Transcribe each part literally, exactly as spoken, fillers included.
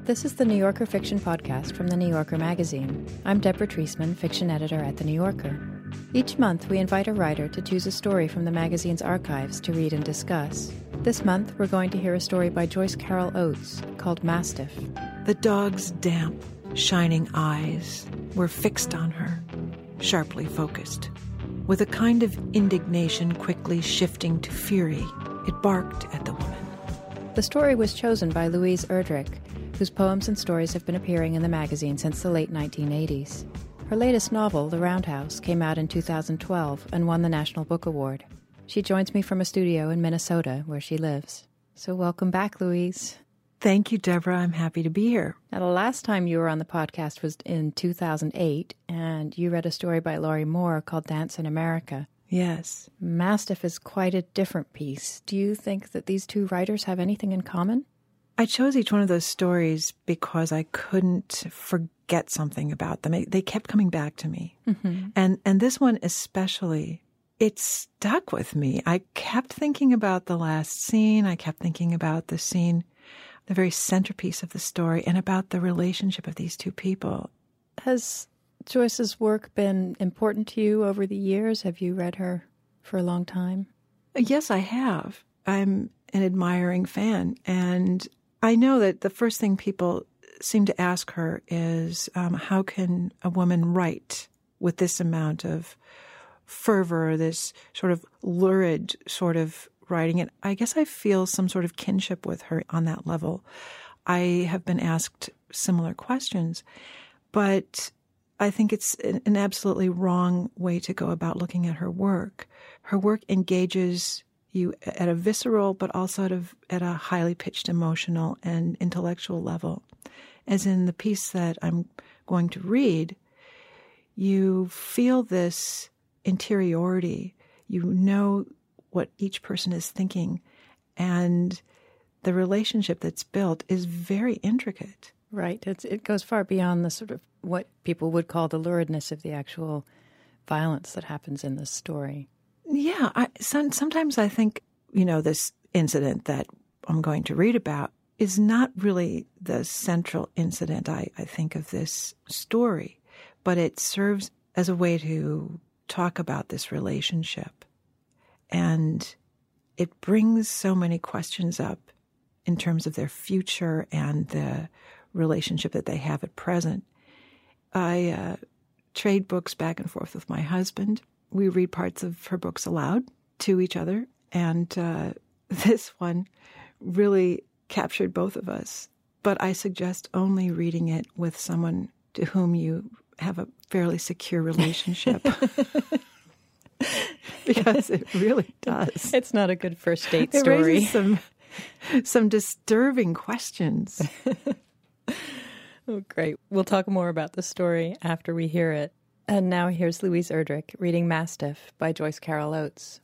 This is the New Yorker Fiction Podcast from The New Yorker magazine. I'm Deborah Treisman, fiction editor at The New Yorker. Each month, we invite a writer to choose a story from the magazine's archives to read and discuss. This month, we're going to hear a story by Joyce Carol Oates called Mastiff. The dog's damp, shining eyes were fixed on her, sharply focused. With a kind of indignation quickly shifting to fury, it barked at the woman. The story was chosen by Louise Erdrich, whose poems and stories have been appearing in the magazine since the late nineteen eighties. Her latest novel, The Roundhouse, came out in two thousand twelve and won the National Book Award. She joins me from a studio in Minnesota, where she lives. So welcome back, Louise. Thank you, Deborah. I'm happy to be here. Now, the last time you were on the podcast was in two thousand eight, and you read a story by Laurie Moore called Dance in America. Yes. Mastiff is quite a different piece. Do you think that these two writers have anything in common? I chose each one of those stories because I couldn't forget something about them. They kept coming back to me. Mm-hmm. And and this one especially, it stuck with me. I kept thinking about the last scene. I kept thinking about the scene, the very centerpiece of the story, and about the relationship of these two people. Has Joyce's work been important to you over the years? Have you read her for a long time? Yes, I have. I'm an admiring fan, and I know that the first thing people seem to ask her is, um, how can a woman write with this amount of fervor, this sort of lurid sort of writing? And I guess I feel some sort of kinship with her on that level. I have been asked similar questions, but I think it's an absolutely wrong way to go about looking at her work. Her work engages you at a visceral, but also at a, at a highly pitched emotional and intellectual level. As in the piece that I'm going to read, you feel this interiority. You know what each person is thinking, and the relationship that's built is very intricate. Right. It's, it goes far beyond the sort of what people would call the luridness of the actual violence that happens in this story. Yeah, I, some, sometimes I think, you know, this incident that I'm going to read about is not really the central incident, I, I think, of this story, but it serves as a way to talk about this relationship. And it brings so many questions up in terms of their future and the relationship that they have at present. I uh, trade books back and forth with my husband. We read parts of her books aloud to each other, and uh, this one really captured both of us. But I suggest only reading it with someone to whom you have a fairly secure relationship. Because it really does. It's not a good first date it story. It raises some, some disturbing questions. Oh, great. We'll talk more about the story after we hear it. And now here's Louise Erdrich reading Mastiff by Joyce Carol Oates.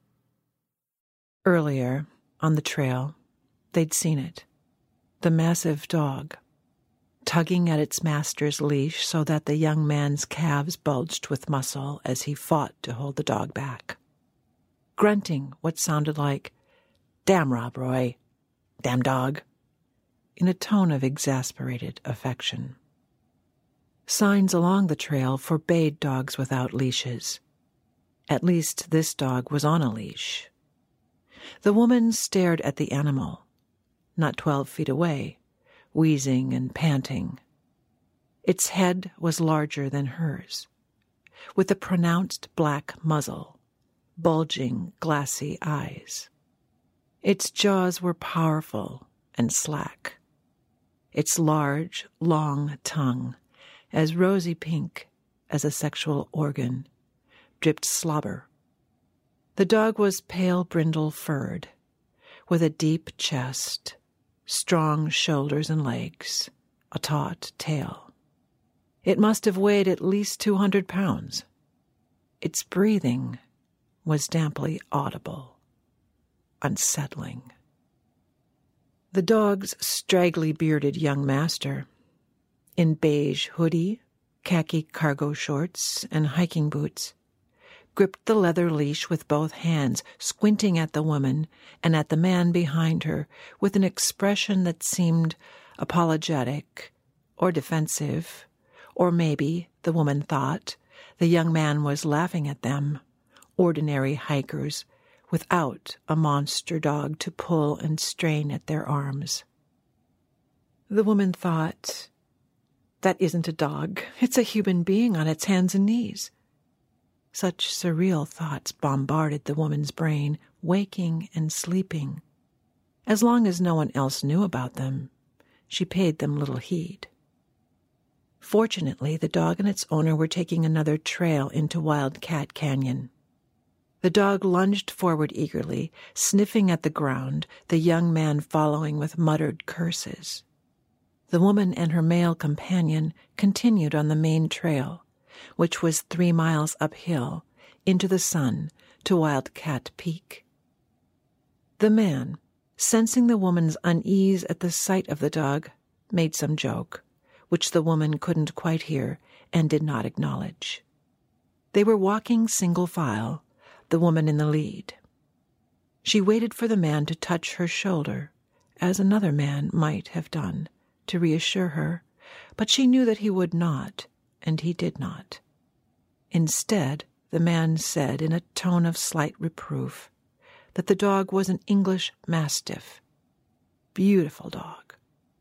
Earlier, on the trail, they'd seen it. The massive dog, tugging at its master's leash so that the young man's calves bulged with muscle as he fought to hold the dog back. Grunting what sounded like, "Damn Rob Roy, damn dog," in a tone of exasperated affection. Signs along the trail forbade dogs without leashes. At least this dog was on a leash. The woman stared at the animal, not twelve feet away, wheezing and panting. Its head was larger than hers, with a pronounced black muzzle, bulging, glassy eyes. Its jaws were powerful and slack. Its large, long tongue, as rosy pink as a sexual organ, dripped slobber. The dog was pale brindle-furred, with a deep chest, strong shoulders and legs, a taut tail. It must have weighed at least two hundred pounds. Its breathing was damply audible, unsettling. The dog's straggly bearded young master, in beige hoodie, khaki cargo shorts, and hiking boots, gripped the leather leash with both hands, squinting at the woman and at the man behind her with an expression that seemed apologetic or defensive, or maybe, the woman thought, the young man was laughing at them, ordinary hikers, without a monster dog to pull and strain at their arms. The woman thought, that isn't a dog. It's a human being on its hands and knees. Such surreal thoughts bombarded the woman's brain, waking and sleeping. As long as no one else knew about them, she paid them little heed. Fortunately, the dog and its owner were taking another trail into Wildcat Canyon. The dog lunged forward eagerly, sniffing at the ground, the young man following with muttered curses. The woman and her male companion continued on the main trail, which was three miles uphill, into the sun, to Wildcat Peak. The man, sensing the woman's unease at the sight of the dog, made some joke, which the woman couldn't quite hear and did not acknowledge. They were walking single file, the woman in the lead. She waited for the man to touch her shoulder, as another man might have done, to reassure her, but she knew that he would not, and he did not. Instead, the man said in a tone of slight reproof that the dog was an English Mastiff. Beautiful dog.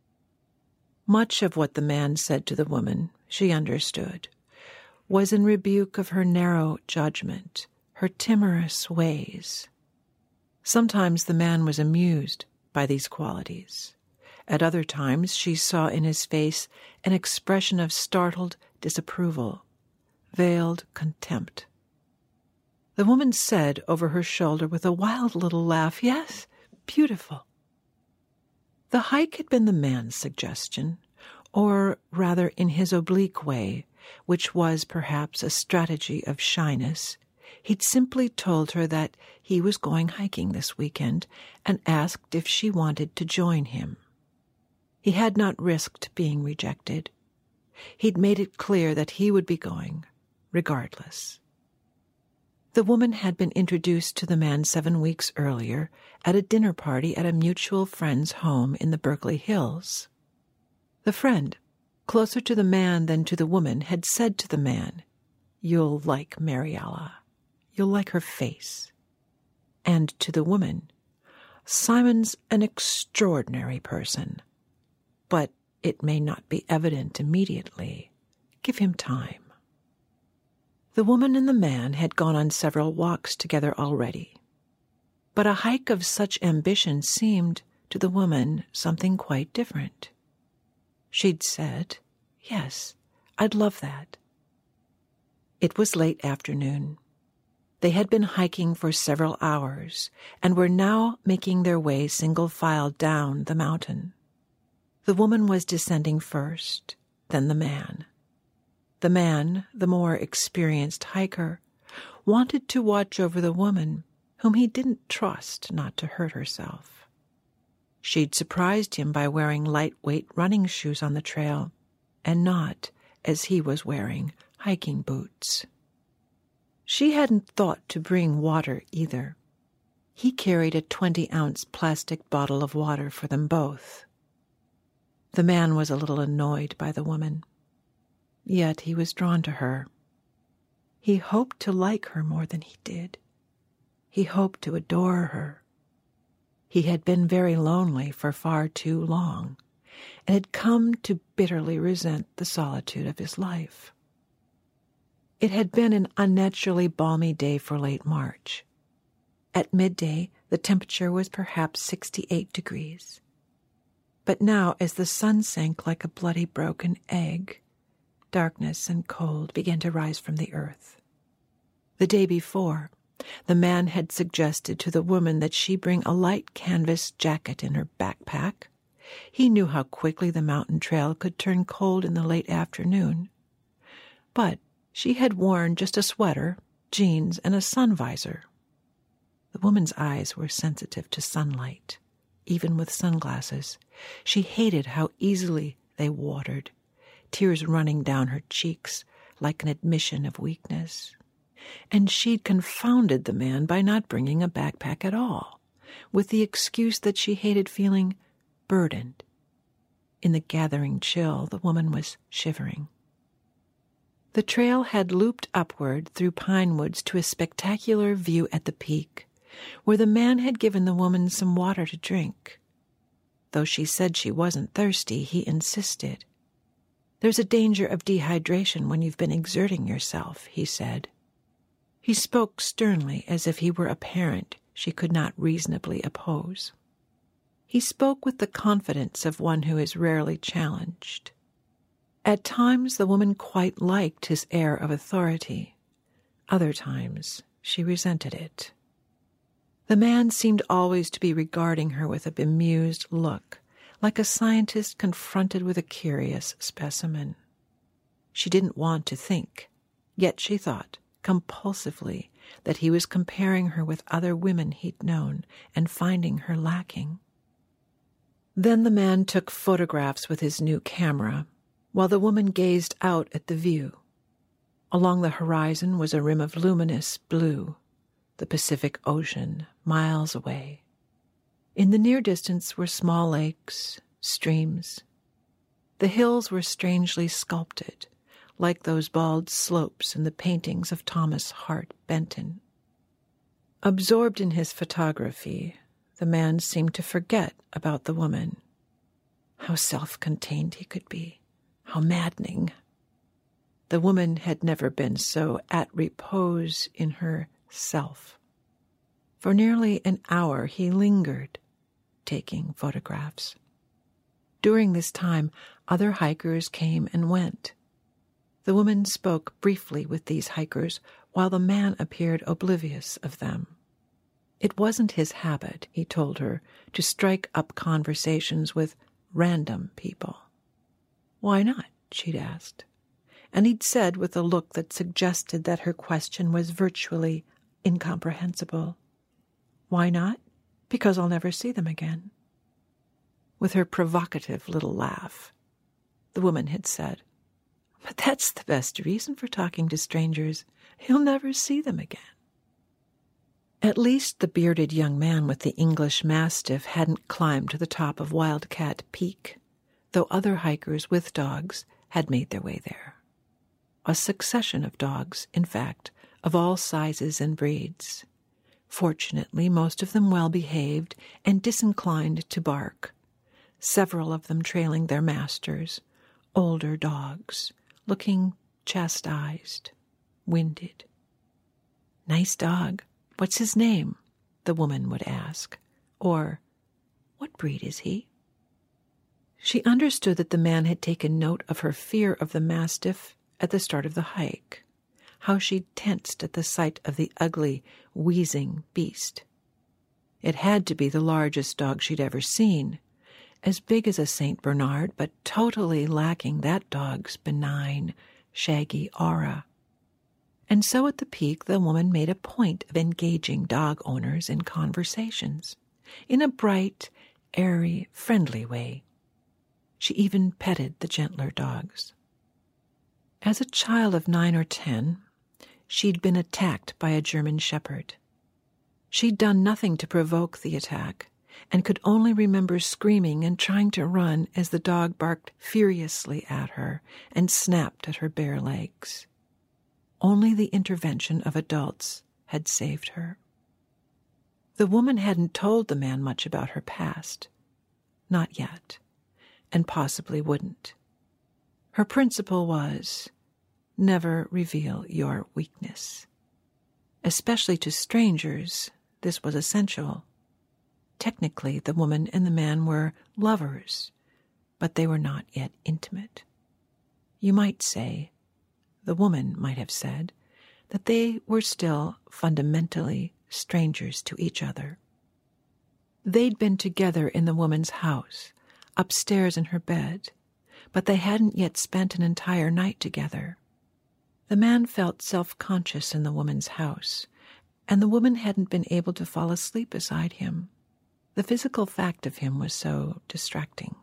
Much of what the man said to the woman, she understood, was in rebuke of her narrow judgment, her timorous ways. Sometimes the man was amused by these qualities. At other times she saw in his face an expression of startled disapproval, veiled contempt. The woman said over her shoulder with a wild little laugh, "Yes, beautiful." The hike had been the man's suggestion, or rather in his oblique way, which was perhaps a strategy of shyness. He'd simply told her that he was going hiking this weekend and asked if she wanted to join him. He had not risked being rejected. He'd made it clear that he would be going, regardless. The woman had been introduced to the man seven weeks earlier at a dinner party at a mutual friend's home in the Berkeley Hills. The friend, closer to the man than to the woman, had said to the man, "You'll like Mariella. You'll like her face." And to the woman, "Simon's an extraordinary person, but it may not be evident immediately. Give him time." The woman and the man had gone on several walks together already, but a hike of such ambition seemed, to the woman, something quite different. She'd said, "Yes, I'd love that." It was late afternoon. They had been hiking for several hours and were now making their way single file down the mountain. The woman was descending first, then the man. The man, the more experienced hiker, wanted to watch over the woman, whom he didn't trust not to hurt herself. She'd surprised him by wearing lightweight running shoes on the trail, and not, as he was wearing, hiking boots. She hadn't thought to bring water either. He carried a twenty-ounce plastic bottle of water for them both. The man was a little annoyed by the woman. Yet he was drawn to her. He hoped to like her more than he did. He hoped to adore her. He had been very lonely for far too long, and had come to bitterly resent the solitude of his life. It had been an unnaturally balmy day for late March. At midday, the temperature was perhaps sixty-eight degrees. But now, as the sun sank like a bloody broken egg, darkness and cold began to rise from the earth. The day before, the man had suggested to the woman that she bring a light canvas jacket in her backpack. He knew how quickly the mountain trail could turn cold in the late afternoon. But she had worn just a sweater, jeans, and a sun visor. The woman's eyes were sensitive to sunlight, even with sunglasses. She hated how easily they watered, tears running down her cheeks like an admission of weakness. And she'd confounded the man by not bringing a backpack at all, with the excuse that she hated feeling burdened. In the gathering chill, the woman was shivering. The trail had looped upward through pine woods to a spectacular view at the peak, where the man had given the woman some water to drink. Though she said she wasn't thirsty, he insisted. "There's a danger of dehydration when you've been exerting yourself," he said. He spoke sternly, as if he were a parent she could not reasonably oppose. He spoke with the confidence of one who is rarely challenged. At times the woman quite liked his air of authority. Other times she resented it. The man seemed always to be regarding her with a bemused look, like a scientist confronted with a curious specimen. She didn't want to think, yet she thought, compulsively, that he was comparing her with other women he'd known and finding her lacking. Then the man took photographs with his new camera, while the woman gazed out at the view. Along the horizon was a rim of luminous blue, the Pacific Ocean, miles away. In the near distance were small lakes, streams. The hills were strangely sculpted, like those bald slopes in the paintings of Thomas Hart Benton. Absorbed in his photography, the man seemed to forget about the woman. How self-contained he could be. How maddening. The woman had never been so at repose in herself. For nearly an hour he lingered, taking photographs. During this time, other hikers came and went. The woman spoke briefly with these hikers, while the man appeared oblivious of them. It wasn't his habit, he told her, to strike up conversations with random people. "Why not?" she'd asked. And he'd said with a look that suggested that her question was virtually incomprehensible, "Why not? Because I'll never see them again." With her provocative little laugh, the woman had said, "But that's the best reason for talking to strangers. You'll never see them again." At least the bearded young man with the English Mastiff hadn't climbed to the top of Wildcat Peak, though other hikers with dogs had made their way there. A succession of dogs, in fact, of all sizes and breeds. Fortunately, most of them well-behaved and disinclined to bark, several of them trailing their masters, older dogs, looking chastised, winded. "Nice dog. What's his name?" the woman would ask. Or, "What breed is he?" She understood that the man had taken note of her fear of the Mastiff at the start of the hike, how she tensed at the sight of the ugly, wheezing beast. It had to be the largest dog she'd ever seen, as big as a Saint Bernard, but totally lacking that dog's benign, shaggy aura. And so at the peak the woman made a point of engaging dog owners in conversations, in a bright, airy, friendly way. She even petted the gentler dogs. As a child of nine or ten, she'd been attacked by a German shepherd. She'd done nothing to provoke the attack, and could only remember screaming and trying to run as the dog barked furiously at her and snapped at her bare legs. Only the intervention of adults had saved her. The woman hadn't told the man much about her past. Not yet, and possibly wouldn't. Her principle was, never reveal your weakness. Especially to strangers, this was essential. Technically, the woman and the man were lovers, but they were not yet intimate. You might say, the woman might have said, that they were still fundamentally strangers to each other. They'd been together in the woman's house, upstairs in her bed, but they hadn't yet spent an entire night together. The man felt self-conscious in the woman's house, and the woman hadn't been able to fall asleep beside him. The physical fact of him was so distracting.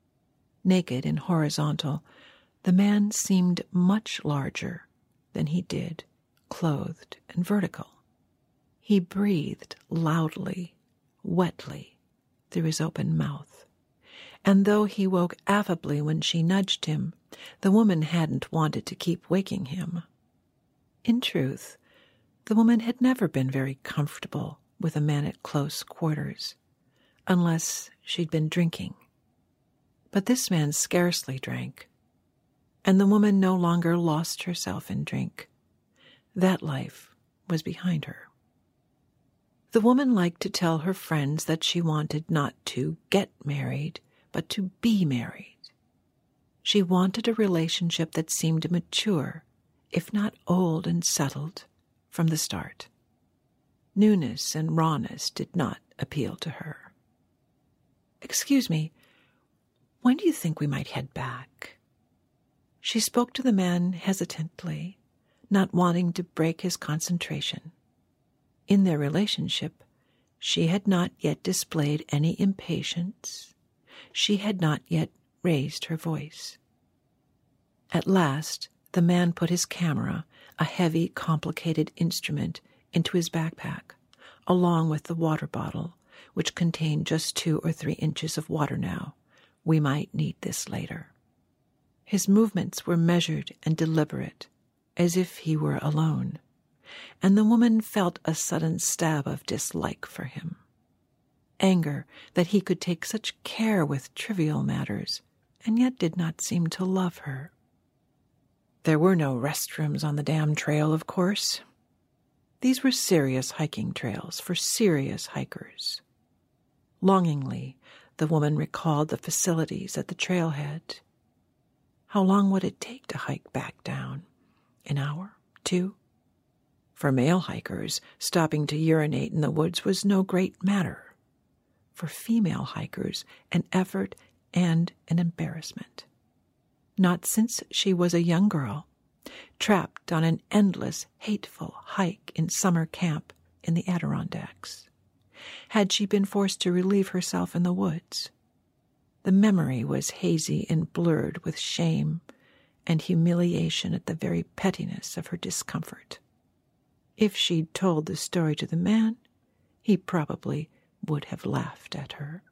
Naked and horizontal, the man seemed much larger than he did, clothed and vertical. He breathed loudly, wetly, through his open mouth, and though he woke affably when she nudged him, the woman hadn't wanted to keep waking him. In truth, the woman had never been very comfortable with a man at close quarters, unless she'd been drinking. But this man scarcely drank, and the woman no longer lost herself in drink. That life was behind her. The woman liked to tell her friends that she wanted not to get married, but to be married. She wanted a relationship that seemed mature, if not old and settled, from the start. Newness and rawness did not appeal to her. "Excuse me, when do you think we might head back?" She spoke to the man hesitantly, not wanting to break his concentration. In their relationship, she had not yet displayed any impatience. She had not yet raised her voice. At last, the man put his camera, a heavy, complicated instrument, into his backpack, along with the water bottle, which contained just two or three inches of water now. We might need this later. His movements were measured and deliberate, as if he were alone, and the woman felt a sudden stab of dislike for him. Anger that he could take such care with trivial matters, and yet did not seem to love her. There were no restrooms on the damn trail, of course. These were serious hiking trails for serious hikers. Longingly, the woman recalled the facilities at the trailhead. How long would it take to hike back down? An hour? Two? For male hikers, stopping to urinate in the woods was no great matter. For female hikers, an effort and an embarrassment. Not since she was a young girl, trapped on an endless, hateful hike in summer camp in the Adirondacks, had she been forced to relieve herself in the woods. The memory was hazy and blurred with shame and humiliation at the very pettiness of her discomfort. If she'd told the story to the man, he probably would have laughed at her.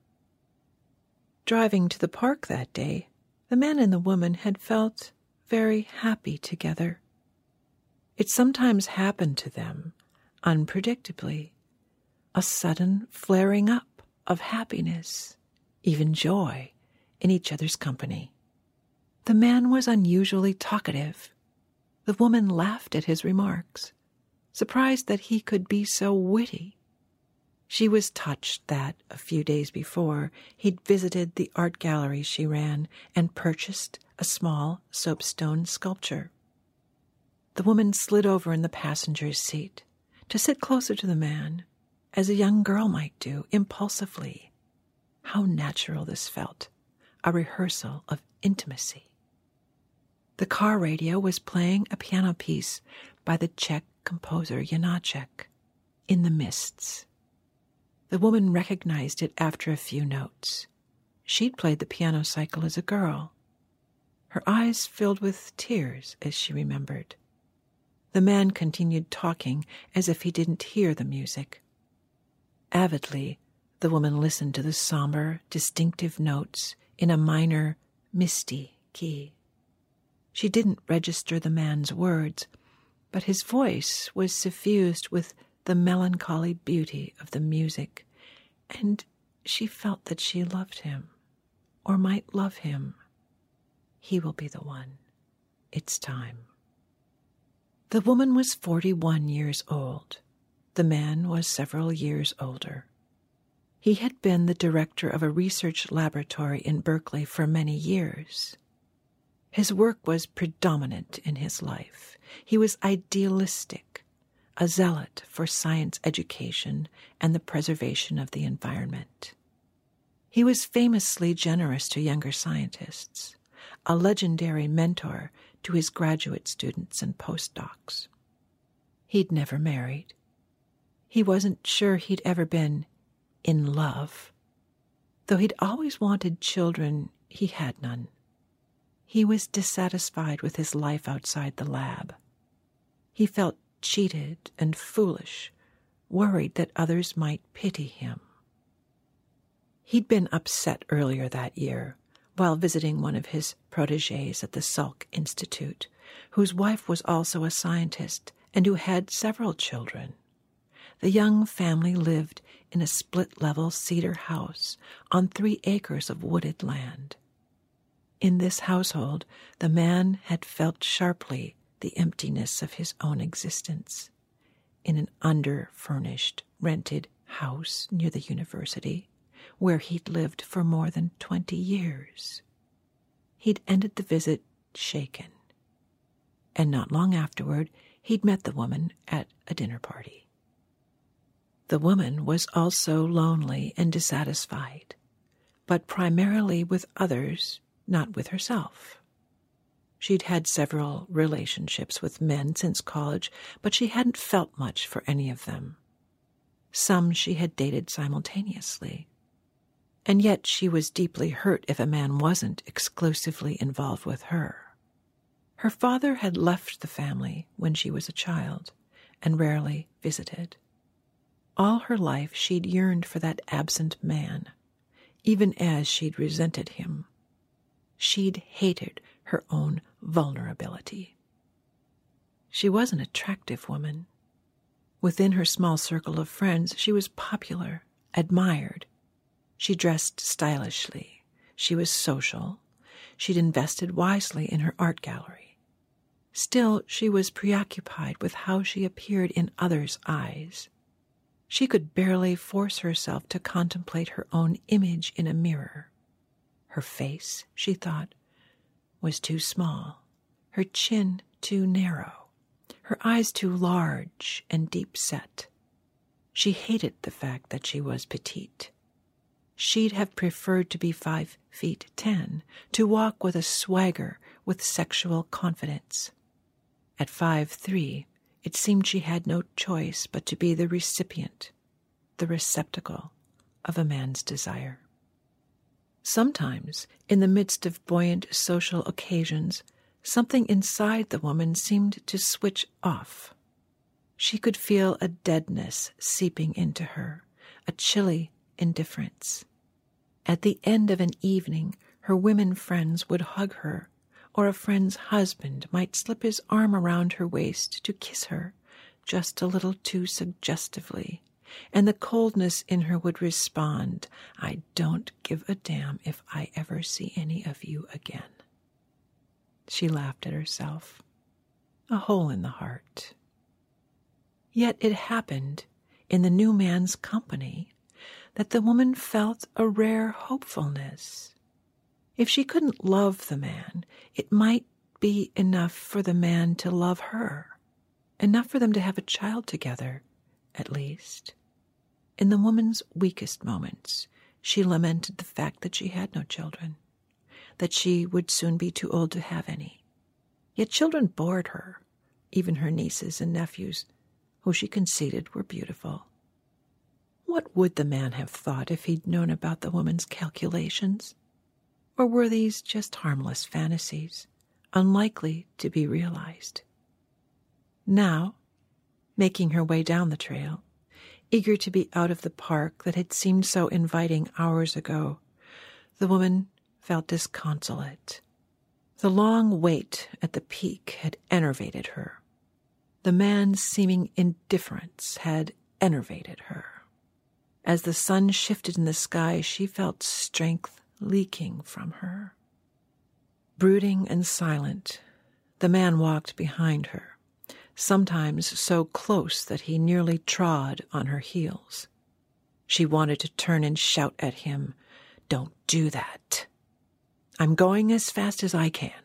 Driving to the park that day, the man and the woman had felt very happy together. It sometimes happened to them, unpredictably, a sudden flaring up of happiness, even joy, in each other's company. The man was unusually talkative. The woman laughed at his remarks, surprised that he could be so witty. She was touched that, a few days before, he'd visited the art gallery she ran and purchased a small soapstone sculpture. The woman slid over in the passenger's seat to sit closer to the man, as a young girl might do, impulsively. How natural this felt, a rehearsal of intimacy. The car radio was playing a piano piece by the Czech composer Janáček, In the Mists. The woman recognized it after a few notes. She'd played the piano cycle as a girl. Her eyes filled with tears as she remembered. The man continued talking as if he didn't hear the music. Avidly, the woman listened to the somber, distinctive notes in a minor, misty key. She didn't register the man's words, but his voice was suffused with the melancholy beauty of the music, and she felt that she loved him, or might love him. He will be the one. It's time. The woman was forty-one years old. The man was several years older. He had been the director of a research laboratory in Berkeley for many years. His work was predominant in his life. He was idealistic, a zealot for science education and the preservation of the environment. He was famously generous to younger scientists, a legendary mentor to his graduate students and postdocs. He'd never married. He wasn't sure he'd ever been in love. Though he'd always wanted children, he had none. He was dissatisfied with his life outside the lab. He felt cheated and foolish, worried that others might pity him. He'd been upset earlier that year while visiting one of his protégés at the Salk Institute, whose wife was also a scientist and who had several children. The young family lived in a split-level cedar house on three acres of wooded land. In this household, the man had felt sharply the emptiness of his own existence. In an under-furnished, rented house near the university, where he'd lived for more than twenty years. He'd ended the visit shaken. And not long afterward, he'd met the woman at a dinner party. The woman was also lonely and dissatisfied, but primarily with others, not with herself. She'd had several relationships with men since college, but she hadn't felt much for any of them. Some she had dated simultaneously. And yet she was deeply hurt if a man wasn't exclusively involved with her. Her father had left the family when she was a child and rarely visited. All her life she'd yearned for that absent man, even as she'd resented him. She'd hated her own vulnerability. She was an attractive woman. Within her small circle of friends, she was popular, admired. She dressed stylishly. She was social. She'd invested wisely in her art gallery. Still, she was preoccupied with how she appeared in others' eyes. She could barely force herself to contemplate her own image in a mirror. Her face, she thought, was too small, her chin too narrow, her eyes too large and deep-set. She hated the fact that she was petite. She'd have preferred to be five feet ten, to walk with a swagger, with sexual confidence. At five three, it seemed she had no choice but to be the recipient, the receptacle of a man's desire. Sometimes, in the midst of buoyant social occasions, something inside the woman seemed to switch off. She could feel a deadness seeping into her, a chilly indifference. At the end of an evening, her women friends would hug her, or a friend's husband might slip his arm around her waist to kiss her, just a little too suggestively, and the coldness in her would respond, "I don't give a damn if I ever see any of you again." She laughed at herself. A hole in the heart. Yet it happened, in the new man's company, that the woman felt a rare hopefulness. If she couldn't love the man, it might be enough for the man to love her, enough for them to have a child together, at least. In the woman's weakest moments, she lamented the fact that she had no children, that she would soon be too old to have any. Yet children bored her, even her nieces and nephews, who she conceded were beautiful. What would the man have thought if he'd known about the woman's calculations? Or were these just harmless fantasies, unlikely to be realized? Now, making her way down the trail, eager to be out of the park that had seemed so inviting hours ago, the woman felt disconsolate. The long wait at the peak had enervated her. The man's seeming indifference had enervated her. As the sun shifted in the sky, she felt strength leaking from her. Brooding and silent, the man walked behind her, sometimes so close that he nearly trod on her heels. She wanted to turn and shout at him, "Don't do that. I'm going as fast as I can."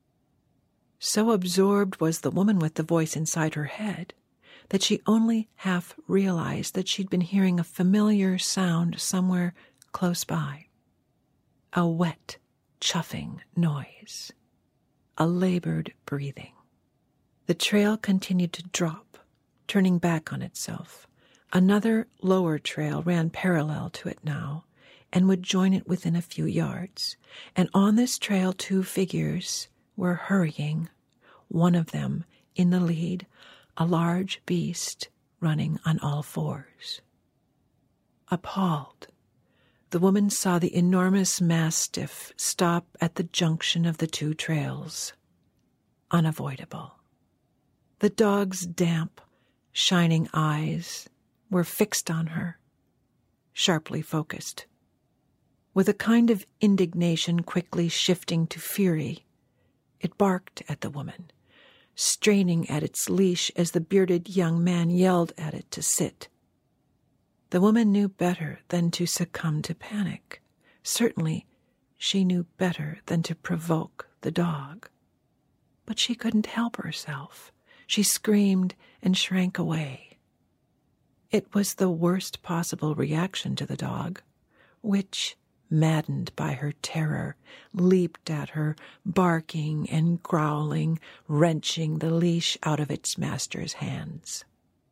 So absorbed was the woman with the voice inside her head that she only half realized that she'd been hearing a familiar sound somewhere close by. A wet, chuffing noise. A labored breathing. The trail continued to drop, turning back on itself. Another lower trail ran parallel to it now and would join it within a few yards. And on this trail two figures were hurrying, one of them in the lead, a large beast running on all fours. Appalled, the woman saw the enormous mastiff stop at the junction of the two trails. Unavoidable. The dog's damp, shining eyes were fixed on her, sharply focused. With a kind of indignation quickly shifting to fury, it barked at the woman, straining at its leash as the bearded young man yelled at it to sit. The woman knew better than to succumb to panic. Certainly, she knew better than to provoke the dog. But she couldn't help herself. She screamed and shrank away. It was the worst possible reaction to the dog, which, maddened by her terror, leaped at her, barking and growling, wrenching the leash out of its master's hands.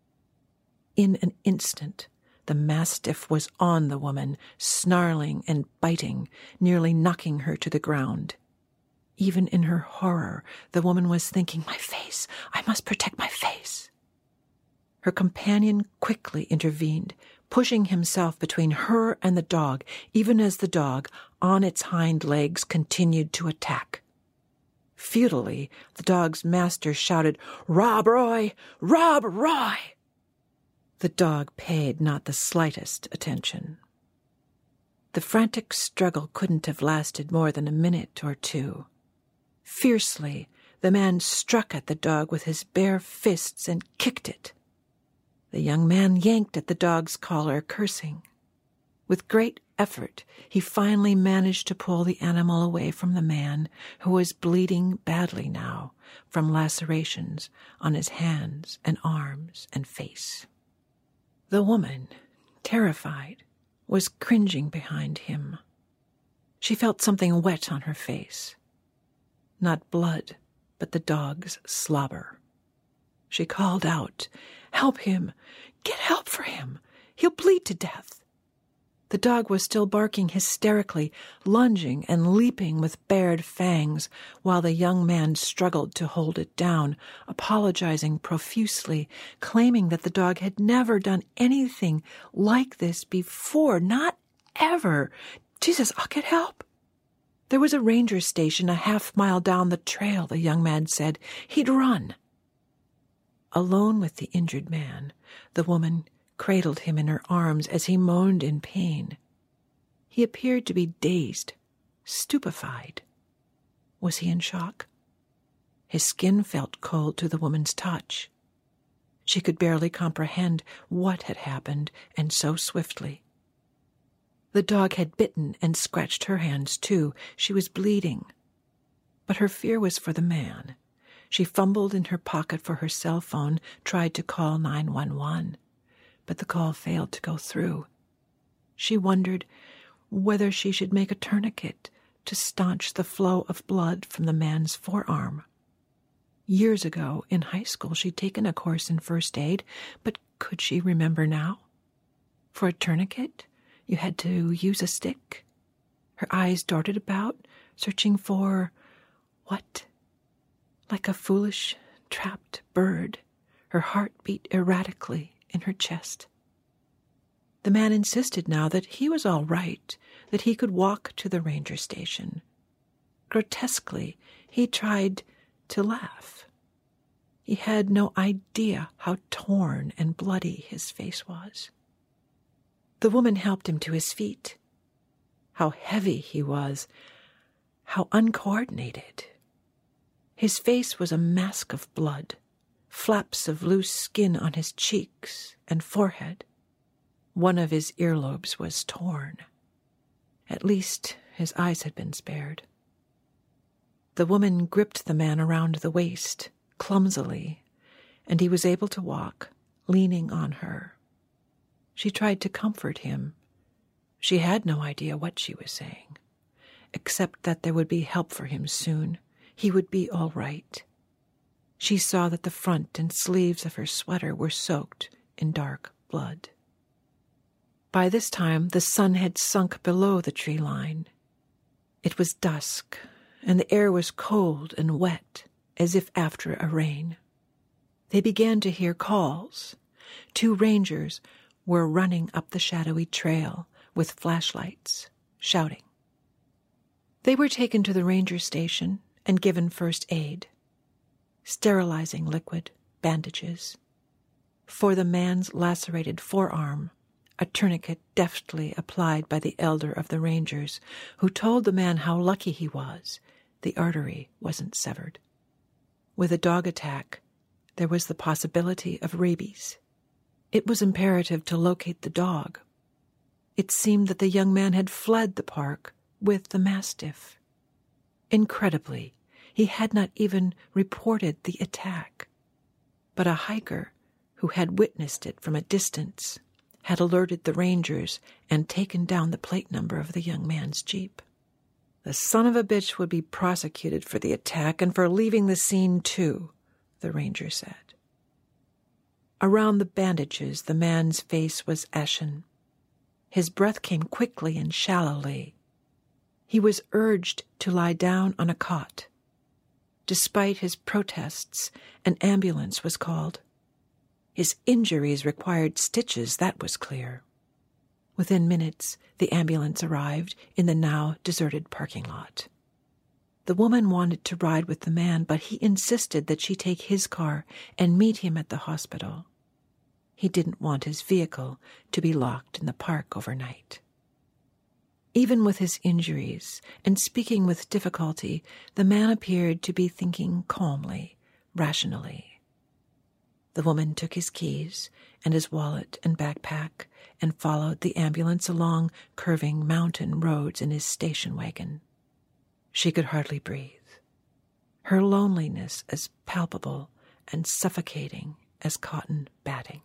In an instant, the mastiff was on the woman, snarling and biting, nearly knocking her to the ground. Even in her horror, the woman was thinking, "My face! I must protect my face!" Her companion quickly intervened, pushing himself between her and the dog, even as the dog, on its hind legs, continued to attack. Futilely, the dog's master shouted, "Rob Roy! Rob Roy!" The dog paid not the slightest attention. The frantic struggle couldn't have lasted more than a minute or two. Fiercely, the man struck at the dog with his bare fists and kicked it. The young man yanked at the dog's collar, cursing. With great effort, he finally managed to pull the animal away from the man, who was bleeding badly now from lacerations on his hands and arms and face. The woman, terrified, was cringing behind him. She felt something wet on her face. Not blood, but the dog's slobber. She called out, "Help him! Get help for him! He'll bleed to death!" The dog was still barking hysterically, lunging and leaping with bared fangs, while the young man struggled to hold it down, apologizing profusely, claiming that the dog had never done anything like this before, not ever. "Jesus, I'll get help." There was a ranger station a half mile down the trail, the young man said. He'd run. Alone with the injured man, the woman cradled him in her arms as he moaned in pain. He appeared to be dazed, stupefied. Was he in shock? His skin felt cold to the woman's touch. She could barely comprehend what had happened, and so swiftly. The dog had bitten and scratched her hands, too. She was bleeding. But her fear was for the man. She fumbled in her pocket for her cell phone, tried to call nine one one, but the call failed to go through. She wondered whether she should make a tourniquet to staunch the flow of blood from the man's forearm. Years ago, in high school, she'd taken a course in first aid, but could she remember now? For a tourniquet, you had to use a stick. Her eyes darted about, searching for what? Like a foolish, trapped bird, her heart beat erratically in her chest. The man insisted now that he was all right, that he could walk to the ranger station. Grotesquely, he tried to laugh. He had no idea how torn and bloody his face was. The woman helped him to his feet. How heavy he was, how uncoordinated. His face was a mask of blood, flaps of loose skin on his cheeks and forehead. One of his earlobes was torn. At least his eyes had been spared. The woman gripped the man around the waist, clumsily, and he was able to walk, leaning on her. She tried to comfort him. She had no idea what she was saying, except that there would be help for him soon. He would be all right. She saw that the front and sleeves of her sweater were soaked in dark blood. By this time, the sun had sunk below the tree line. It was dusk, and the air was cold and wet, as if after a rain. They began to hear calls. Two rangers were running up the shadowy trail, with flashlights, shouting. They were taken to the ranger station and given first aid. Sterilizing liquid, bandages. For the man's lacerated forearm, a tourniquet deftly applied by the elder of the rangers, who told the man how lucky he was the artery wasn't severed. With a dog attack, there was the possibility of rabies. It was imperative to locate the dog. It seemed that the young man had fled the park with the mastiff. Incredibly, he had not even reported the attack. But a hiker who had witnessed it from a distance had alerted the rangers and taken down the plate number of the young man's Jeep. The son of a bitch would be prosecuted for the attack and for leaving the scene too, the ranger said. Around the bandages, the man's face was ashen. His breath came quickly and shallowly. He was urged to lie down on a cot. Despite his protests, an ambulance was called. His injuries required stitches, that was clear. Within minutes, the ambulance arrived in the now deserted parking lot. The woman wanted to ride with the man, but he insisted that she take his car and meet him at the hospital. He didn't want his vehicle to be locked in the park overnight. Even with his injuries and speaking with difficulty, the man appeared to be thinking calmly, rationally. The woman took his keys and his wallet and backpack and followed the ambulance along curving mountain roads in his station wagon. She could hardly breathe. Her loneliness as palpable and suffocating as cotton batting.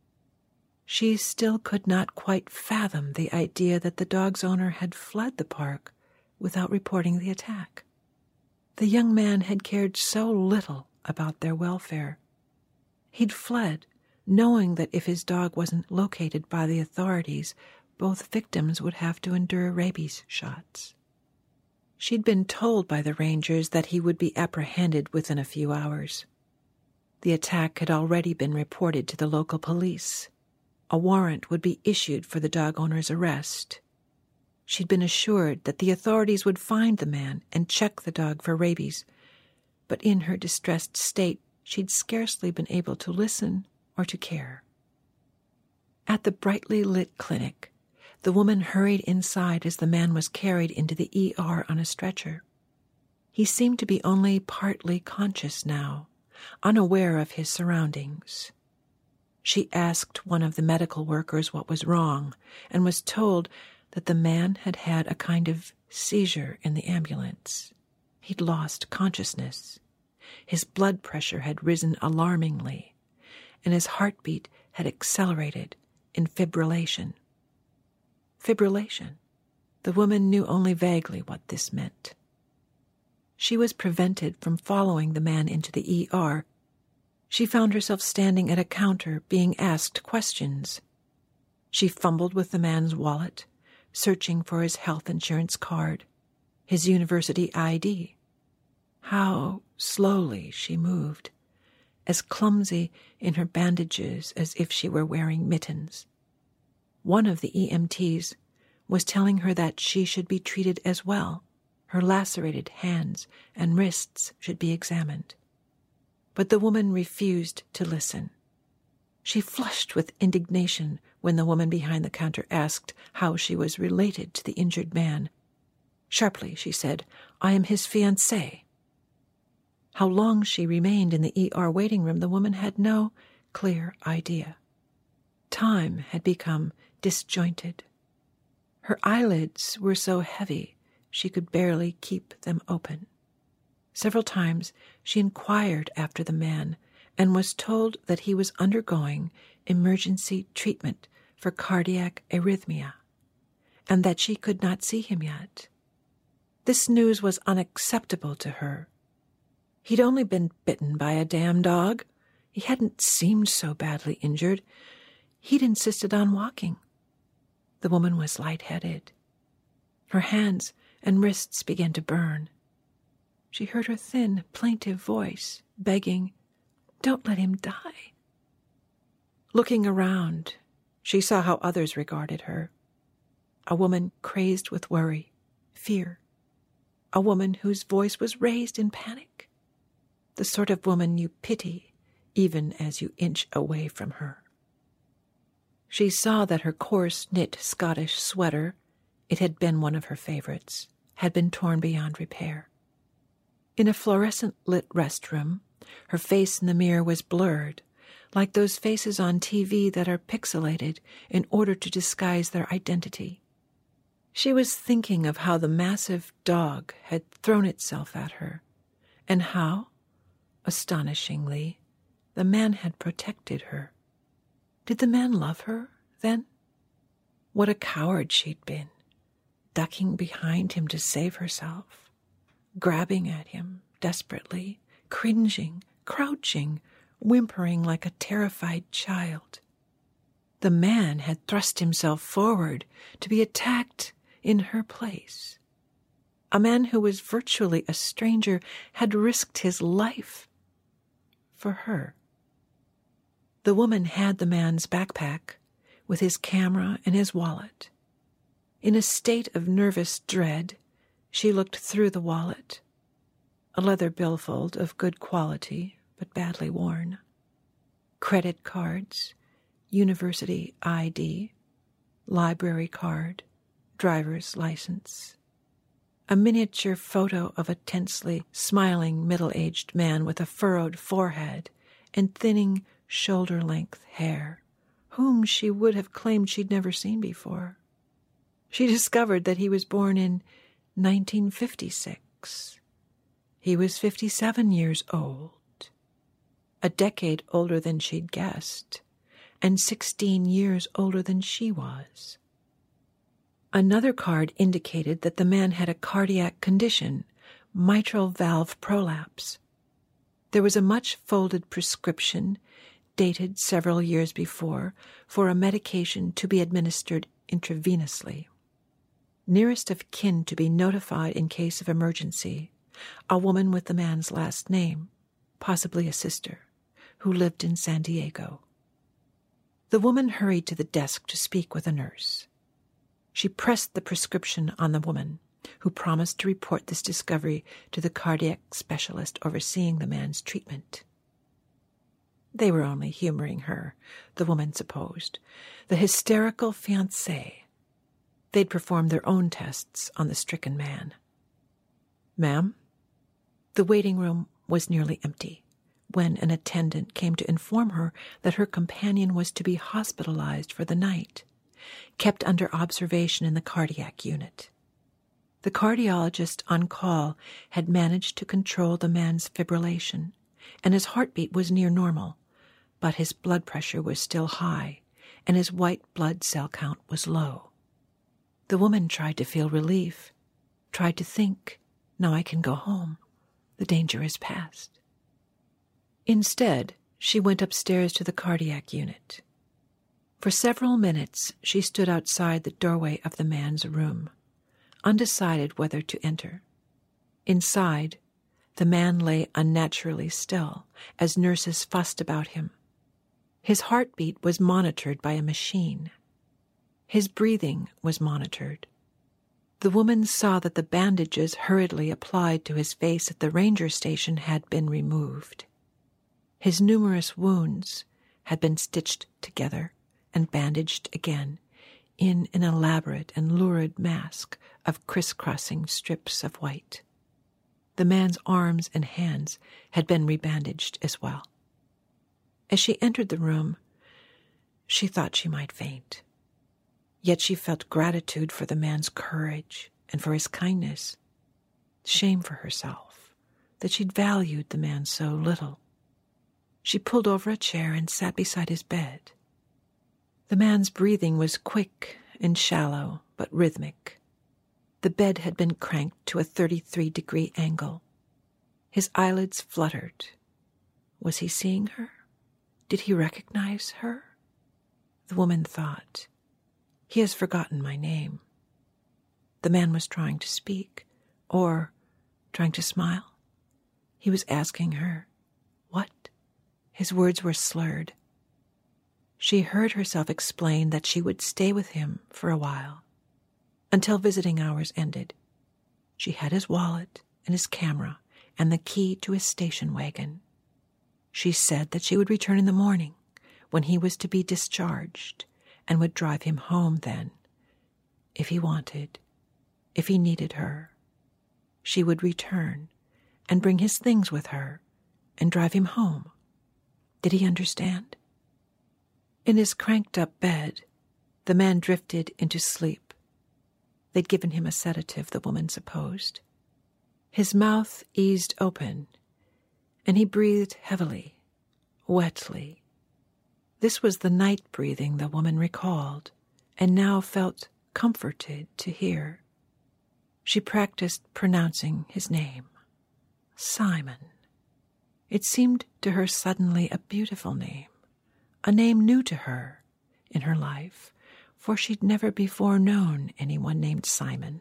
She still could not quite fathom the idea that the dog's owner had fled the park without reporting the attack. The young man had cared so little about their welfare. He'd fled, knowing that if his dog wasn't located by the authorities, both victims would have to endure rabies shots. She'd been told by the rangers that he would be apprehended within a few hours. The attack had already been reported to the local police. A warrant would be issued for the dog owner's arrest. She'd been assured that the authorities would find the man and check the dog for rabies, but in her distressed state, she'd scarcely been able to listen or to care. At the brightly lit clinic, the woman hurried inside as the man was carried into the E R on a stretcher. He seemed to be only partly conscious now, unaware of his surroundings. She asked one of the medical workers what was wrong and was told that the man had had a kind of seizure in the ambulance. He'd lost consciousness. His blood pressure had risen alarmingly, and his heartbeat had accelerated in fibrillation. Fibrillation. The woman knew only vaguely what this meant. She was prevented from following the man into the E R. She found herself standing at a counter being asked questions. She fumbled with the man's wallet, searching for his health insurance card, his university I D. How slowly she moved, as clumsy in her bandages as if she were wearing mittens. One of the E M Ts was telling her that she should be treated as well. Her lacerated hands and wrists should be examined. But the woman refused to listen. She flushed with indignation when the woman behind the counter asked how she was related to the injured man. Sharply, she said, "I am his fiancée." How long she remained in the E R waiting room, the woman had no clear idea. Time had become disjointed. Her eyelids were so heavy she could barely keep them open. Several times she inquired after the man and was told that he was undergoing emergency treatment for cardiac arrhythmia and that she could not see him yet. This news was unacceptable to her. He'd only been bitten by a damn dog. He hadn't seemed so badly injured. He'd insisted on walking. The woman was lightheaded. Her hands and wrists began to burn. She heard her thin, plaintive voice begging, "Don't let him die." Looking around, she saw how others regarded her. a woman crazed with worry, fear, a woman whose voice was raised in panic, the sort of woman you pity even as you inch away from her. She saw that her coarse knit Scottish sweater, it had been one of her favorites, had been torn beyond repair. In a fluorescent-lit restroom, her face in the mirror was blurred, like those faces on T V that are pixelated in order to disguise their identity. She was thinking of how the massive dog had thrown itself at her, and how, astonishingly, the man had protected her. Did the man love her, then? What a coward she'd been, ducking behind him to save herself, grabbing at him desperately, cringing, crouching, whimpering like a terrified child. The man had thrust himself forward to be attacked in her place. A man who was virtually a stranger had risked his life for her. The woman had the man's backpack with his camera and his wallet. In a state of nervous dread, she looked through the wallet, a leather billfold of good quality but badly worn, credit cards, university I D, library card, driver's license, a miniature photo of a tensely smiling middle-aged man with a furrowed forehead and thinning shoulder-length hair, whom she would have claimed she'd never seen before. She discovered that he was born in nineteen fifty-six. He was fifty-seven years old, a decade older than she'd guessed, and sixteen years older than she was. Another card indicated that the man had a cardiac condition, mitral valve prolapse. There was a much-folded prescription, dated several years before, for a medication to be administered intravenously. Nearest of kin to be notified in case of emergency, a woman with the man's last name, possibly a sister, who lived in San Diego. The woman hurried to the desk to speak with a nurse. She pressed the prescription on the woman, who promised to report this discovery to the cardiac specialist overseeing the man's treatment. They were only humoring her, the woman supposed, the hysterical fiancé. They'd performed their own tests on the stricken man. "Ma'am?" The waiting room was nearly empty when an attendant came to inform her that her companion was to be hospitalized for the night, kept under observation in the cardiac unit. The cardiologist on call had managed to control the man's fibrillation, and his heartbeat was near normal, but his blood pressure was still high, and his white blood cell count was low. The woman tried to feel relief, tried to think, "Now I can go home. The danger is past." Instead, she went upstairs to the cardiac unit. For several minutes, she stood outside the doorway of the man's room, undecided whether to enter. Inside, the man lay unnaturally still as nurses fussed about him. His heartbeat was monitored by a machine. His breathing was monitored. The woman saw that the bandages hurriedly applied to his face at the ranger station had been removed. His numerous wounds had been stitched together and bandaged again in an elaborate and lurid mask of crisscrossing strips of white. The man's arms and hands had been rebandaged as well. As she entered the room, she thought she might faint. Yet she felt gratitude for the man's courage and for his kindness, shame for herself that she'd valued the man so little. She pulled over a chair and sat beside his bed. The man's breathing was quick and shallow, but rhythmic. The bed had been cranked to a thirty-three degree angle. His eyelids fluttered. Was he seeing her? Did he recognize her? The woman thought, "He has forgotten my name." The man was trying to speak, or trying to smile. He was asking her, "What?" His words were slurred. She heard herself explain that she would stay with him for a while. until visiting hours ended. She had his wallet and his camera and the key to his station wagon. She said that she would return in the morning when he was to be discharged and would drive him home then, if he wanted, if he needed her. She would return and bring his things with her and drive him home. Did he understand? In his cranked-up bed, the man drifted into sleep. They'd given him a sedative, the woman supposed. His mouth eased open, and he breathed heavily, wetly. This was the night breathing the woman recalled, and now felt comforted to hear. She practiced pronouncing his name. Simon. It seemed to her suddenly a beautiful name, a name new to her in her life, for she'd never before known anyone named Simon.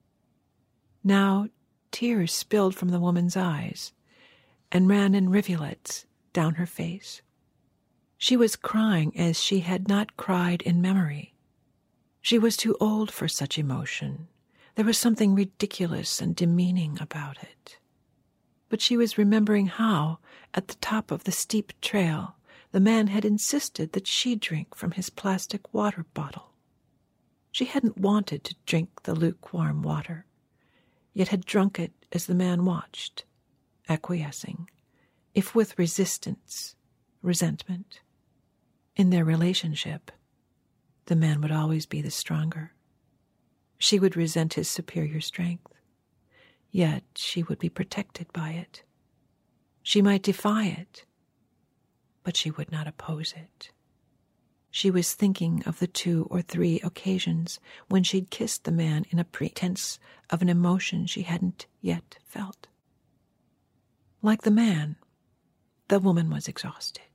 Now tears spilled from the woman's eyes and ran in rivulets down her face. She was crying as she had not cried in memory. She was too old for such emotion. There was something ridiculous and demeaning about it. But she was remembering how, at the top of the steep trail, the man had insisted that she drink from his plastic water bottle. She hadn't wanted to drink the lukewarm water, yet had drunk it as the man watched, acquiescing, if with resistance, resentment. In their relationship, the man would always be the stronger. She would resent his superior strength, yet she would be protected by it. She might defy it, but she would not oppose it. She was thinking of the two or three occasions when she'd kissed the man in a pretense of an emotion she hadn't yet felt. Like the man, the woman was exhausted.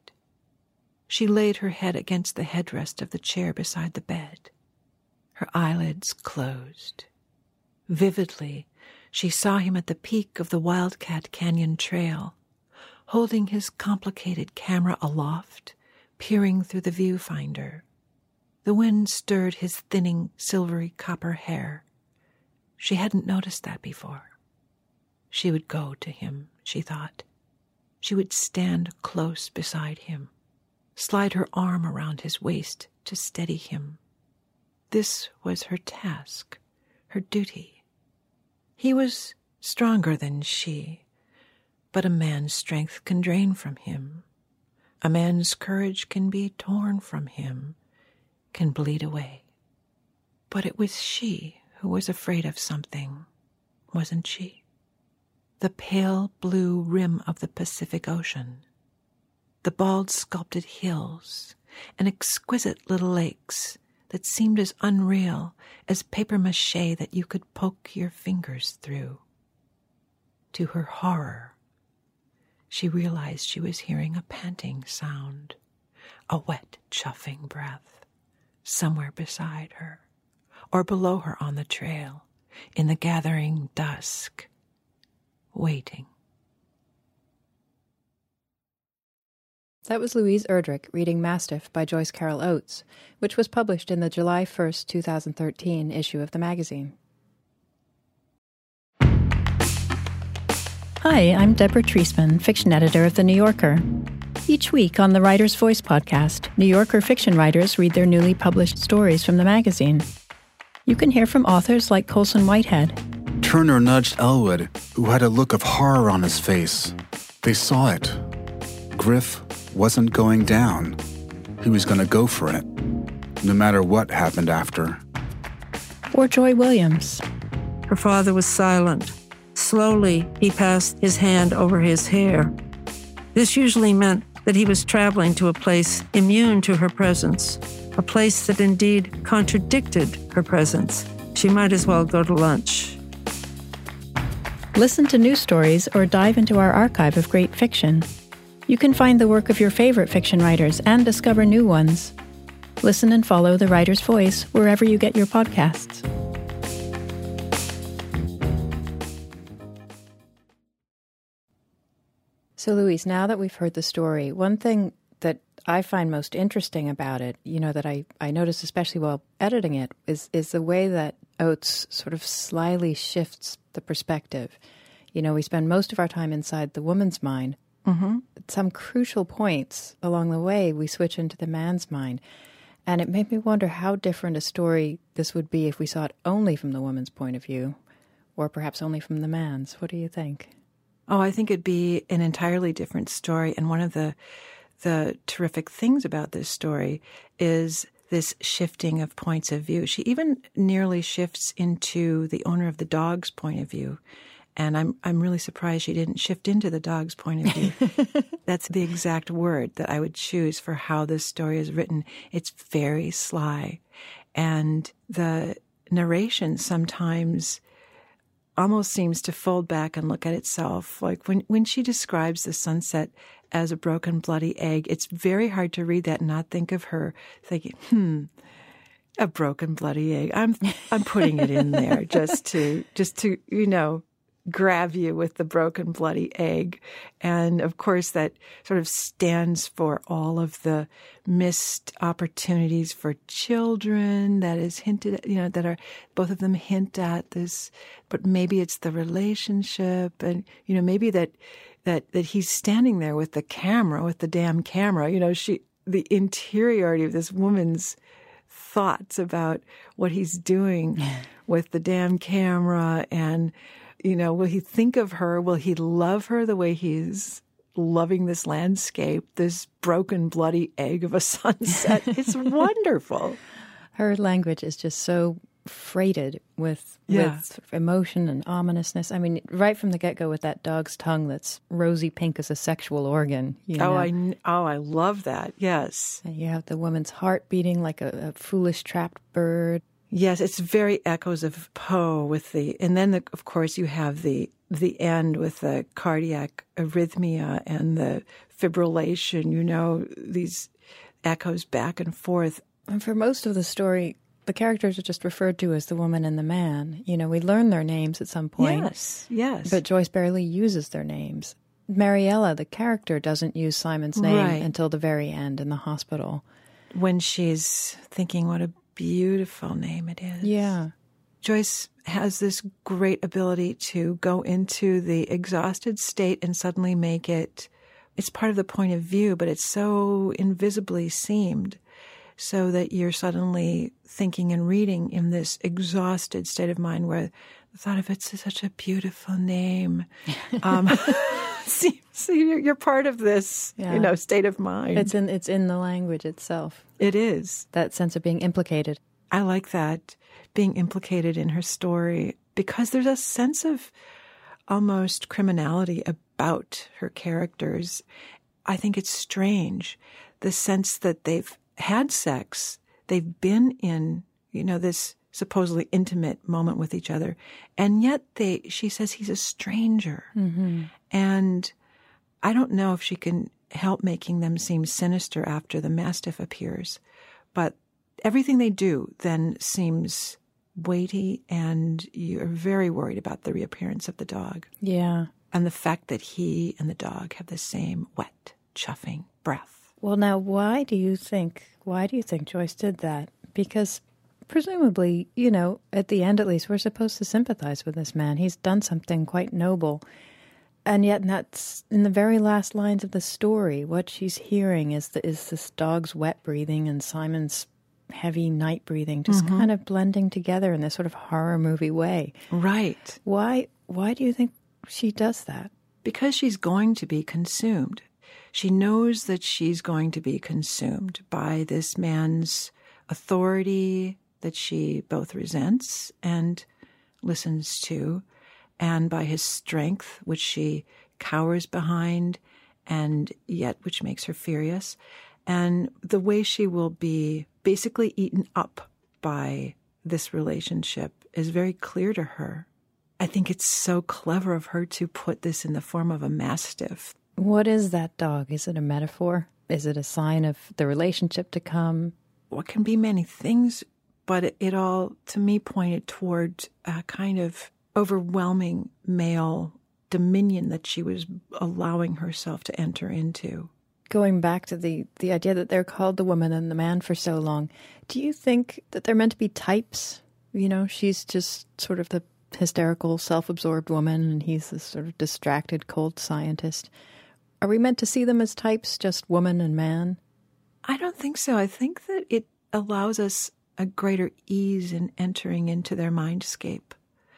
She laid her head against the headrest of the chair beside the bed. Her eyelids closed. Vividly, she saw him at the peak of the Wildcat Canyon Trail, holding his complicated camera aloft, peering through the viewfinder. The wind stirred his thinning, silvery copper hair. She hadn't noticed that before. She would go to him, she thought. She would stand close beside him, slide her arm around his waist to steady him. This was her task, her duty. He was stronger than she, but a man's strength can drain from him. A man's courage can be torn from him, can bleed away. But it was she who was afraid of something, wasn't she? The pale blue rim of the Pacific Ocean, the bald sculpted hills, and exquisite little lakes that seemed as unreal as papier-mâché that you could poke your fingers through. To her horror, she realized she was hearing a panting sound, a wet, chuffing breath, somewhere beside her, or below her on the trail, in the gathering dusk, waiting. That was Louise Erdrich reading Mastiff by Joyce Carol Oates, which was published in the July first, twenty thirteen issue of the magazine. Hi, I'm Deborah Treisman, fiction editor of The New Yorker. Each week on the Writer's Voice podcast, New Yorker fiction writers read their newly published stories from the magazine. You can hear from authors like Colson Whitehead. Turner nudged Elwood, who had a look of horror on his face. They saw it. Griff wasn't going down. He was going to go for it, no matter what happened after. Or Joy Williams. Her father was silent. Slowly, he passed his hand over his hair. This usually meant that he was traveling to a place immune to her presence, a place that indeed contradicted her presence. She might as well go to lunch. Listen to new stories or dive into our archive of great fiction. You can find the work of your favorite fiction writers and discover new ones. Listen and follow The Writer's Voice wherever you get your podcasts. So, Louise, now that we've heard the story, one thing that I find most interesting about it, you know, that I, I noticed especially while editing it, is, is the way that Oates sort of slyly shifts the perspective. You know, we spend most of our time inside the woman's mind. Mm-hmm. At some crucial points along the way, we switch into the man's mind. And it made me wonder how different a story this would be if we saw it only from the woman's point of view, or perhaps only from the man's. What do you think? Oh, I think it'd be an entirely different story. And one of the the terrific things about this story is this shifting of points of view. She even nearly shifts into the owner of the dog's point of view. And I'm I'm really surprised she didn't shift into the dog's point of view. That's the exact word that I would choose for how this story is written. It's very sly. And the narration sometimes almost seems to fold back and look at itself. Like when, when she describes the sunset as a broken, bloody egg, it's very hard to read that and not think of her thinking, hmm, a broken, bloody egg. I'm I'm putting it in there just to just to, you know, grab you with the broken, bloody egg. And of course, that sort of stands for all of the missed opportunities for children that is hinted at, you know, that are, both of them hint at this, but maybe it's the relationship. And, you know, maybe that, that, that he's standing there with the camera, with the damn camera, you know, she, the interiority of this woman's thoughts about what he's doing with the damn camera. And, you know, will he think of her? Will he love her the way he's loving this landscape, this broken, bloody egg of a sunset? It's wonderful. Her language is just so freighted with, yeah. with emotion and ominousness. I mean, right from the get-go with that dog's tongue that's rosy pink as a sexual organ. You know? Oh, I oh, I love that. Yes. And you have the woman's heart beating like a, a foolish trapped bird. Yes, it's very echoes of Poe with the, and then the, of course you have the the end with the cardiac arrhythmia and the fibrillation. You know, these echoes back and forth. And for most of the story, the characters are just referred to as the woman and the man. You know, we learn their names at some point. Yes, yes. But Joyce barely uses their names. Mariella, the character, doesn't use Simon's name right. until the very end in the hospital. When she's thinking what a beautiful name it is. Yeah. Joyce has this great ability to go into the exhausted state and suddenly make it, it's part of the point of view, but it's so invisibly seamed so that you're suddenly thinking and reading in this exhausted state of mind where the thought of it's such a beautiful name. Um, see, see, you're part of this, yeah. you know, state of mind. It's in, it's in the language itself. It is. That sense of being implicated. I like that, being implicated in her story, because there's a sense of almost criminality about her characters. I think it's strange, the sense that they've had sex, they've been in, you know, this supposedly intimate moment with each other, and yet they, she says he's a stranger. Mm-hmm. And I don't know if she can help making them seem sinister after the Mastiff appears, but everything they do then seems weighty, and you're very worried about the reappearance of the dog. Yeah. And the fact that he and the dog have the same wet, chuffing breath. Well, now, why do you think, why do you think Joyce did that? Because presumably, you know, at the end at least, we're supposed to sympathize with this man. He's done something quite noble. And yet, that's in the very last lines of the story, what she's hearing is the, is this dog's wet breathing and Simon's heavy night breathing, just mm-hmm. kind of blending together in this sort of horror movie way. Right. Why? Why do you think she does that? Because she's going to be consumed. She knows that she's going to be consumed by this man's authority that she both resents and listens to, and by his strength, which she cowers behind, and yet which makes her furious, and the way she will be basically eaten up by this relationship is very clear to her. I think it's so clever of her to put this in the form of a mastiff. What is that dog? Is it a metaphor? Is it a sign of the relationship to come? What can be many things, but it, it all, to me, pointed toward a kind of overwhelming male dominion that she was allowing herself to enter into. going back to the, the idea that they're called the woman and the man for so long, do you think that they're meant to be types? You know, she's just sort of the hysterical, self-absorbed woman, and he's this sort of distracted, cold scientist. Are we meant to see them as types, just woman and man? I don't think so. I think that it allows us a greater ease in entering into their mindscape,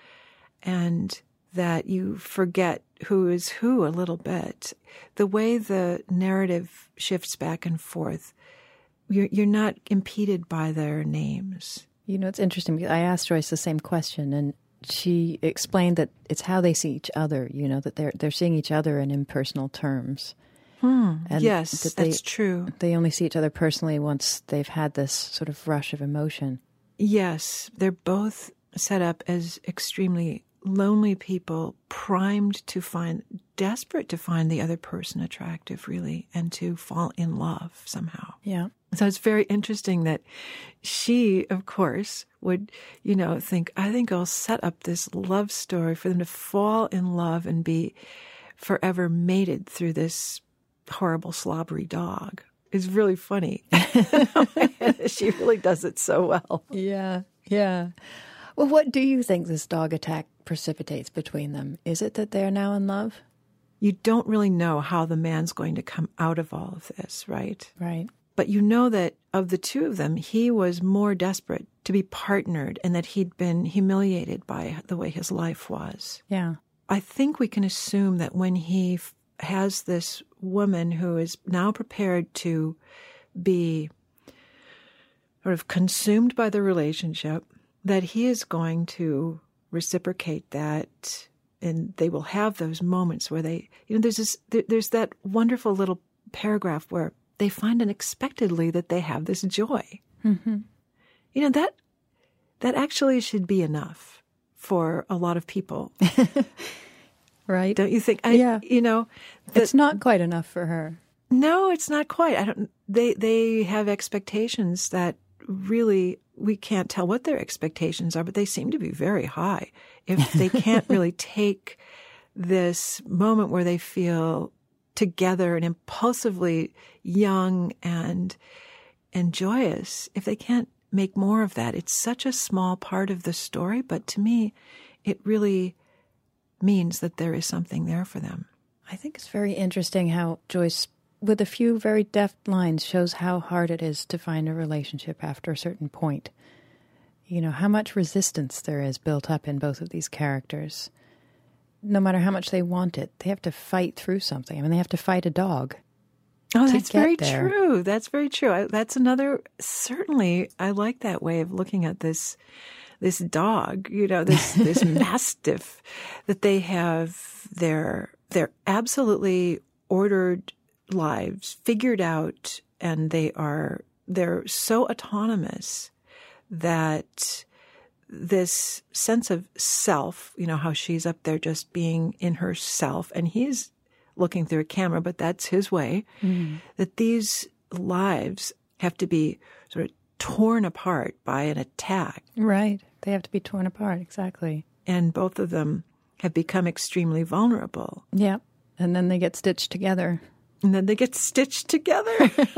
and that you forget who is who a little bit. The way the narrative shifts back and forth, you're, you're not impeded by their names. You know, it's interesting because I asked Joyce the same question, and she explained that it's how they see each other, you know, that they're they're seeing each other in impersonal terms. Hmm. And yes, that they, that's true. They only see each other personally once they've had this sort of rush of emotion. Yes, they're both set up as extremely lonely people, primed to find, desperate to find the other person attractive, really, and to fall in love somehow. Yeah. So it's very interesting that she, of course, would, you know, think, I think I'll set up this love story for them to fall in love and be forever mated through this horrible, slobbery dog. It's really funny. She really does it so well. Yeah, yeah. Well, what do you think this dog attack precipitates between them? Is it that they're now in love? You don't really know how the man's going to come out of all of this, right? Right. But you know that of the two of them, he was more desperate to be partnered and that he'd been humiliated by the way his life was. Yeah. I think we can assume that when he f- has this woman who is now prepared to be sort of consumed by the relationship, that he is going to reciprocate that, and they will have those moments where they, you know, there's this, there, there's that wonderful little paragraph where they find unexpectedly that they have this joy. Mm-hmm. You know, that that actually should be enough for a lot of people. Right? Don't you think? I, yeah. You know, that, it's not quite enough for her. No, it's not quite. I don't. They they have expectations that really we can't tell what their expectations are, but they seem to be very high. If they can't really take this moment where they feel together and impulsively young and and joyous, if they can't make more of that, it's such a small part of the story. But to me, it really means that there is something there for them. I think it's very interesting how Joyce, with a few very deft lines, shows how hard it is to find a relationship after a certain point. You know, how much resistance there is built up in both of these characters. No matter how much they want it, they have to fight through something. I mean, they have to fight a dog. Oh, that's very there. true. That's very true. I, that's another, certainly, I like that way of looking at this this dog, you know, this this mastiff, that they have their their absolutely ordered lives figured out, and they are they're so autonomous that this sense of self, you know, how she's up there just being in herself, and he's looking through a camera, but that's his way, mm. that these lives have to be sort of torn apart by an attack. Right. They have to be torn apart, exactly. And both of them have become extremely vulnerable. Yeah. And then they get stitched together. And then they get stitched together.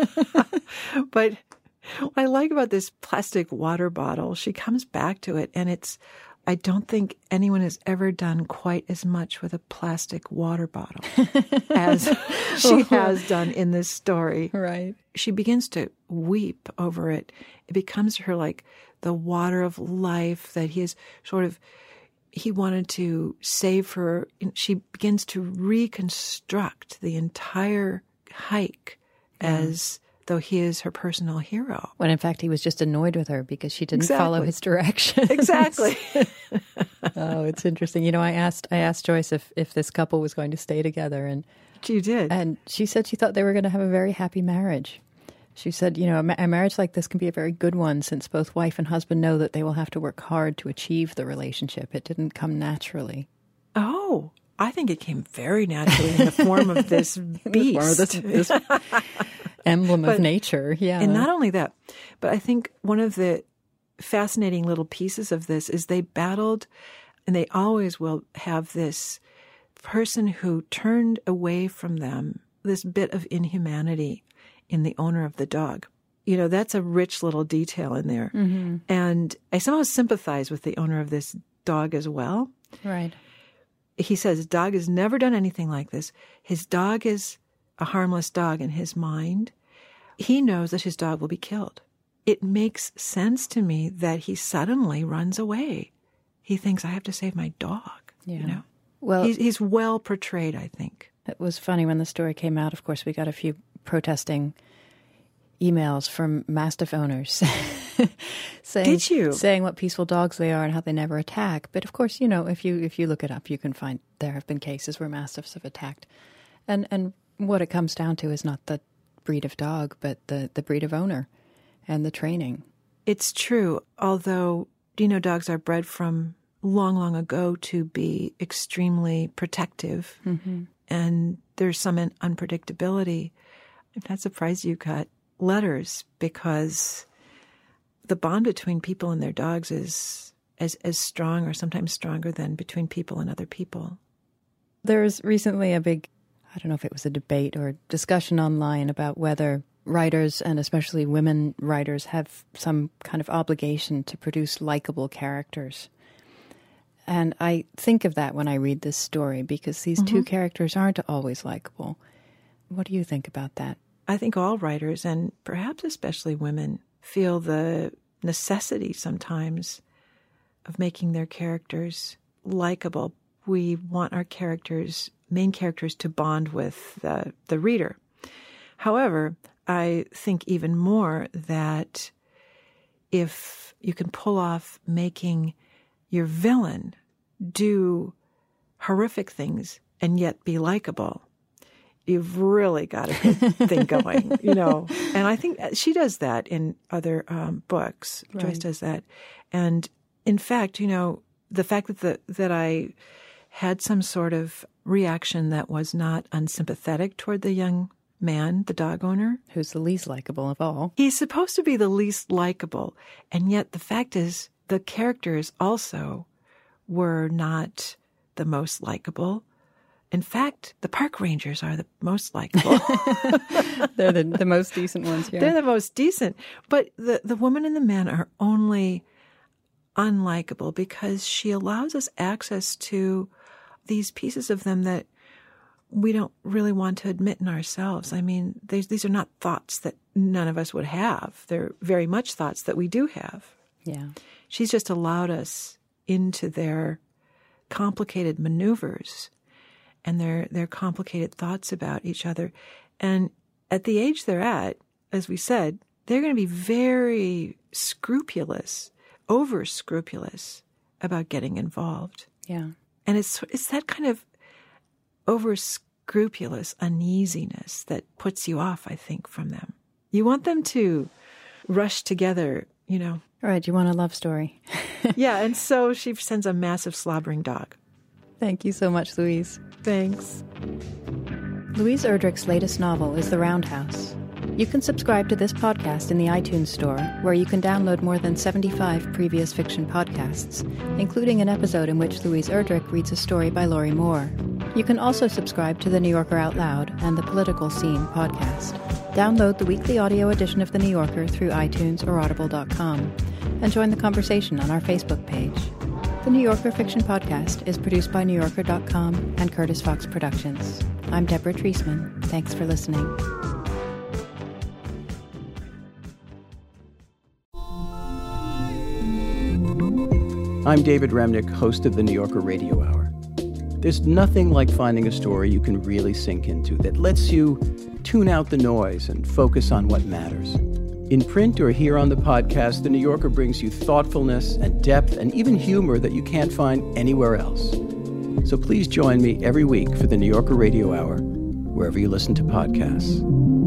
But what I like about this plastic water bottle, she comes back to it, and it's, I don't think anyone has ever done quite as much with a plastic water bottle as she has done in this story. Right. She begins to weep over it. It becomes her like the water of life that he is sort of, he wanted to save her. She begins to reconstruct the entire hike yeah. as though he is her personal hero. When in fact he was just annoyed with her because she didn't exactly. follow his directions. Exactly. Oh, it's interesting. You know, I asked I asked Joyce if, if this couple was going to stay together, and you did. And she said she thought they were going to have a very happy marriage. She said, you know, a, ma- a marriage like this can be a very good one since both wife and husband know that they will have to work hard to achieve the relationship. It didn't come naturally. Oh, I think it came very naturally in the form of this beast. this, this emblem but, of nature, yeah. And not only that, but I think one of the fascinating little pieces of this is they battled, and they always will have this person who turned away from them this bit of inhumanity in the owner of the dog. You know, that's a rich little detail in there. Mm-hmm. And I somehow sympathize with the owner of this dog as well. Right. He says his dog has never done anything like this. His dog is a harmless dog in his mind. He knows that his dog will be killed. It makes sense to me that he suddenly runs away. He thinks, I have to save my dog. Yeah. You know, well, he's, he's well portrayed, I think. It was funny when the story came out. Of course, we got a few protesting emails from Mastiff owners saying, Did you? saying what peaceful dogs they are and how they never attack. But of course, you know, if you if you look it up, you can find there have been cases where Mastiffs have attacked. And and what it comes down to is not the breed of dog, but the, the breed of owner and the training. It's true, although, you know, dogs are bred from long, long ago to be extremely protective. Mm-hmm. And there's some unpredictability. I'm not surprised you got letters, because the bond between people and their dogs is as, as strong or sometimes stronger than between people and other people. There was recently a big, I don't know if it was a debate or discussion online about whether writers, and especially women writers, have some kind of obligation to produce likable characters. And I think of that when I read this story, because these mm-hmm. two characters aren't always likable. What do you think about that? I think all writers, and perhaps especially women, feel the necessity sometimes of making their characters likable. We want our characters, main characters, to bond with the, the reader. However, I think even more that if you can pull off making your villain do horrific things and yet be likable, you've really got a good thing going, you know. And I think she does that in other um, books. Right. Joyce does that. And in fact, you know, the fact that the, that I had some sort of reaction that was not unsympathetic toward the young man, the dog owner. Who's the least likable of all. He's supposed to be the least likable. And yet the fact is the characters also were not the most likable. In fact, the park rangers are the most likable. They're the, the most decent ones, yeah. They're the most decent. But the, the woman and the man are only unlikable because she allows us access to these pieces of them that we don't really want to admit in ourselves. I mean, these, these are not thoughts that none of us would have. They're very much thoughts that we do have. Yeah. She's just allowed us into their complicated maneuvers and their their complicated thoughts about each other. And at the age they're at, as we said, they're going to be very scrupulous, over-scrupulous about getting involved. Yeah. And it's it's that kind of over-scrupulous uneasiness that puts you off, I think, from them. You want them to rush together, you know. All right, you want a love story. Yeah, and so she sends a massive slobbering dog. Thank you so much, Louise. Thanks. Louise Erdrich's latest novel is The Roundhouse. You can subscribe to this podcast in the iTunes Store, where you can download more than seventy-five previous fiction podcasts, including an episode in which Louise Erdrich reads a story by Laurie Moore. You can also subscribe to The New Yorker Out Loud and the Political Scene podcast. Download the weekly audio edition of The New Yorker through iTunes or audible dot com, and join the conversation on our Facebook page. The New Yorker Fiction Podcast is produced by New Yorker dot com and Curtis Fox Productions. I'm Deborah Treisman. Thanks for listening. I'm David Remnick, host of the New Yorker Radio Hour. There's nothing like finding a story you can really sink into that lets you tune out the noise and focus on what matters. In print or here on the podcast, The New Yorker brings you thoughtfulness and depth and even humor that you can't find anywhere else. So please join me every week for the New Yorker Radio Hour, wherever you listen to podcasts.